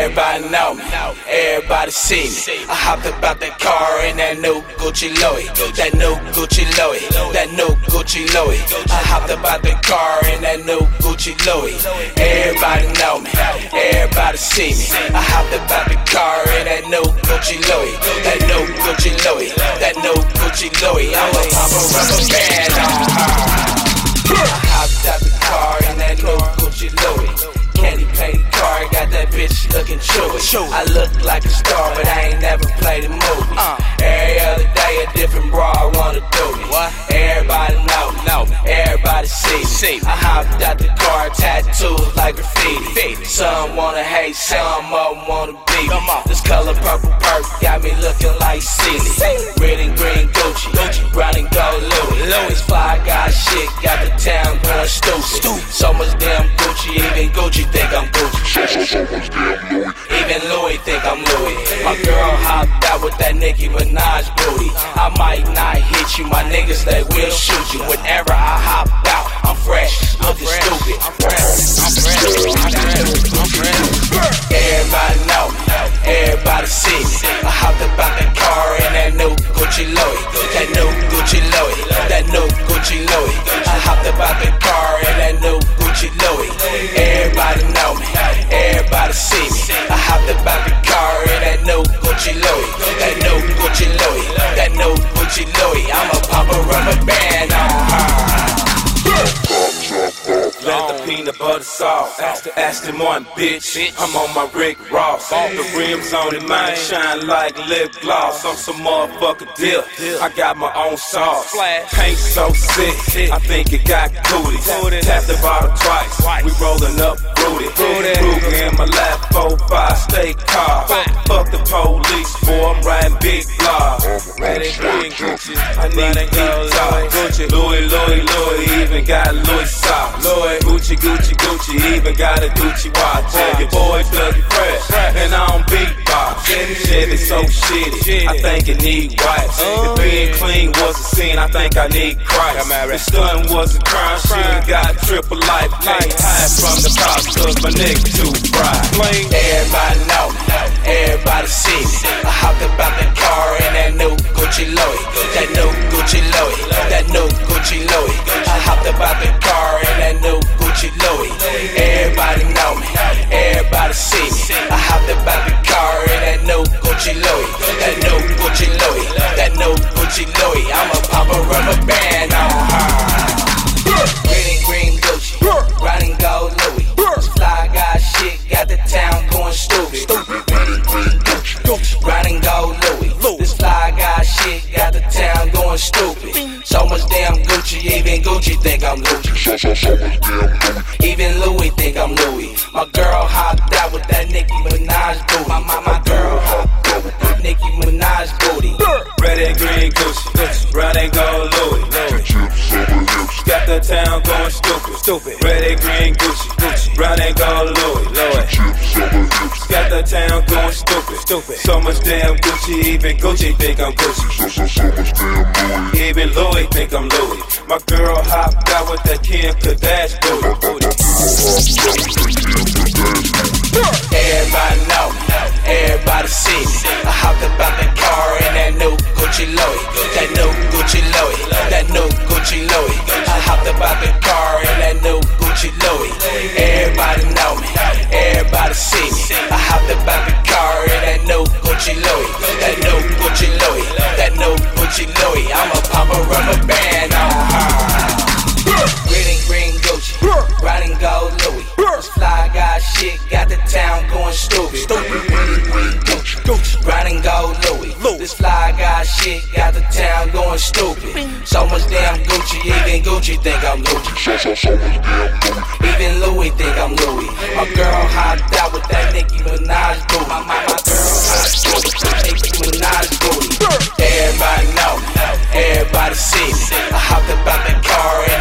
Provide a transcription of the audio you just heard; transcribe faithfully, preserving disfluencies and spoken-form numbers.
Everybody know me, everybody see me. I hopped up out that car in that new Gucci Louis, that new Gucci Louis, that new Gucci Louis. I hopped up out that car in that new Gucci Louis. Everybody know me, everybody see me. I hopped up out the car in that new Gucci Louis, that new Gucci Louis, that new Gucci Louis. I'm a pop a rubber band on her. I hopped out the car in that new Gucci Louis. Candy painted car, got that bitch looking chewy. I look like a star, but I ain't never played a movie. Uh. Every other day a different bra wanna do me. What? Everybody know me, know me. Everybody see me. see me. I hopped out the car, tattoos like graffiti. Some wanna hate, some of them wanna beat me. This color purple perk got me looking like Celie. Red and green Gucci, Gucci. Brown and gold Louis. Louis fly guy shit, got the town going stupid. So much damn Gucci, even Gucci think I'm Gucci. So, so, so much damn Louis. Even Louis think I'm Louis. My girl hopped out with that Nicki Minaj booty. I might not hit you, my niggas they will shoot you. Whenever I hop out, I'm fresh, looking stupid. I'm fresh, I'm fresh, I'm fresh, I'm fresh. Everybody know me, everybody see me. I hopped up out that car in that new Gucci Louis, that new Gucci Louis, that new Gucci Louis. I hopped up out that car in that new Gucci Louis. Everybody know me, everybody see me. I hopped up out the car in that new Gucci Louis, that new Gucci Louis, that new Gucci Louis. I'ma pop a rubber band on her. Let the peanut butter sauce, Aston, Aston Martin, bitch. I'm on my Rick Ross. The rims on it, mine shine like lip gloss. I'm some motherfucker dip. I got my own sauce. Paint so sick, I think it got cooties. Tap the bottle twice. We rolling up Rudy. Ruger in my lap, four five state car. Fuck the police, boy. I'm riding big blocks. Red and green Gucci, I need to eat top. Louis, Louis, Louis, even got Louis socks. Gucci, Gucci, Gucci, even got a Gucci watch. Tell your boys looking fresh, and I don't beatbox. Chevy so shitty, I think it need wipes. If being clean was a sin, I think I need Christ. If stunting was a crime, should've got triple life. Can't hide from the cops, cause my nigga too bright. Everybody know me, everybody see me. I hopped up out the car in that new Gucci Louis, that new Gucci Louis, that new Gucci Louis. I hopped up out the car in that new Gucci Louis. Everybody know me, everybody see me. I hopped up out the car in that new Gucci Louis, that new Gucci Louis, that new Gucci Louis. I'ma pop a rubber band on her. Red and green Gucci, brown and gold Louis. This fly guy shit got the town going stupid. Brown and gold Louis. This fly guy shit got the town going stupid. So much damn Gucci, even Gucci think I'm Louis. So, so, so much damn Louis. Even Louis think I'm Louis. My girl hopped out with that Nicki Minaj booty. My, my, my girl hopped out with that Nicki Minaj booty. Red and green Gucci, brown and gold Louis. Got the town going stupid. Stupid. Red and green Gucci, Gucci, brown and gold Louis. Louis. Got the town going stupid. Stupid. So much damn Gucci, even Gucci think I'm Gucci. So, so, so much damn Louis. Even Louis think I'm Louis. My girl hopped out with that Kim Kardashian booty. Everybody know me, everybody see me. I hopped up out that car in that new Gucci Louis, that new Gucci Louis, that new Gucci Louis. I hopped up out the car in that new Gucci Louis. Everybody know me, everybody see me. I hopped up out the car in that new Gucci Louis, that new Gucci Louis, that new Gucci Louis. I'ma pop a rubber band on her. Red and green Gucci, brown and gold Louis. This fly guy shit got the town going stupid. Brown and gold Louis. This fly guy shit got the town going stupid. So much damn Gucci, even Gucci think I'm Louis. So, so, so much damn Louis. Even Louis think I'm Louis. My girl hopped out with that Nicki Minaj booty. My, my, my girl hopped out with that Nicki Minaj booty. Everybody know me, everybody see me. I hopped up out the car